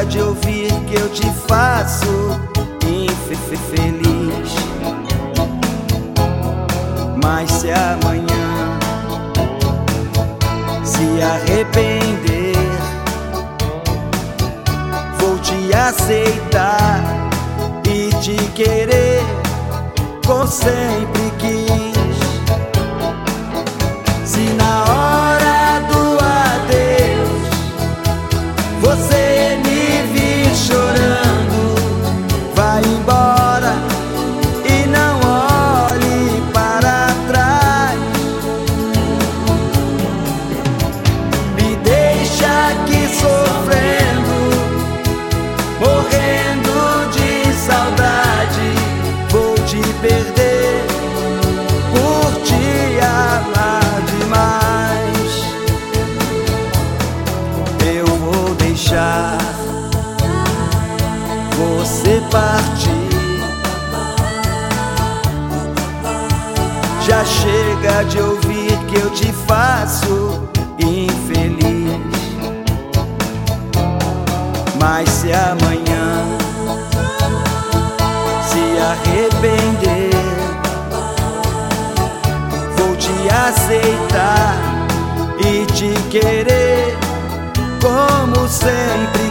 de ouvir que eu te faço infeliz. Mas se amanhã se arrepender, vou te aceitar e te querer como sempre quis. Se na hora do adeus você me vir chorando, vai embora e não olhe para trás. Me deixa aqui sofrendo, morrendo de saudade. Vou te perder por te amar demais. Eu vou deixar você partir. Já chega de ouvir que eu te faço infeliz. Mas se amanhã se arrepender, vou te aceitar e te querer como sempre